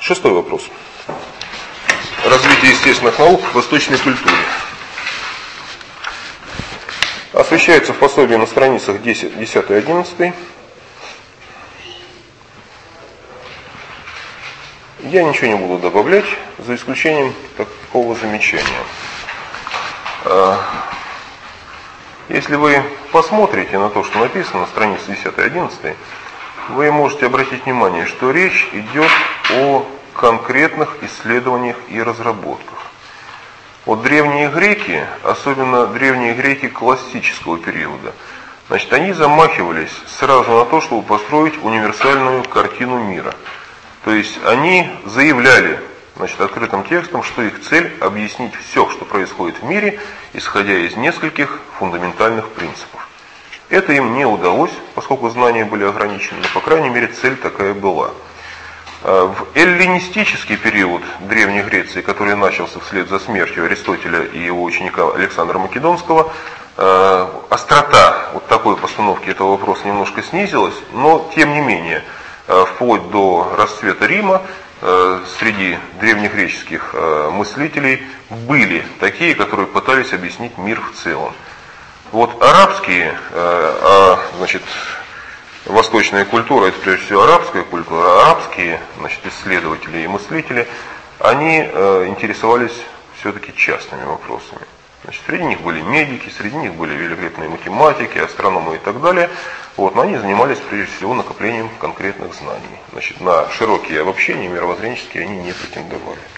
Шестой вопрос. Развитие естественных наук в восточной культуре. Освещается в пособии на страницах 10 и 11. Я ничего не буду добавлять, за исключением такого замечания. Если вы посмотрите на то, что написано на странице 10 и 11, вы можете обратить внимание, что речь идет о конкретных исследованиях и разработках. Вот древние греки, особенно древние греки классического периода, значит, они замахивались сразу на то, чтобы построить универсальную картину мира. То есть они заявляли, значит, открытым текстом, что их цель – объяснить все, что происходит в мире, исходя из нескольких фундаментальных принципов. Это им не удалось, поскольку знания были ограничены, но, по крайней мере, цель такая была. В эллинистический период Древней Греции, который начался вслед за смертью Аристотеля и его ученика Александра Македонского, острота вот такой постановки этого вопроса немножко снизилась, но, тем не менее, вплоть до расцвета Рима, среди древнегреческих мыслителей были такие, которые пытались объяснить мир в целом. Вот арабские, значит, восточная культура, это прежде всего арабская культура, арабские, значит, исследователи и мыслители, они интересовались все-таки частными вопросами. Значит, среди них были медики, среди них были великолепные математики, астрономы и так далее. Вот, но они занимались прежде всего накоплением конкретных знаний. Значит, на широкие обобщения мировоззренческие они не претендовали.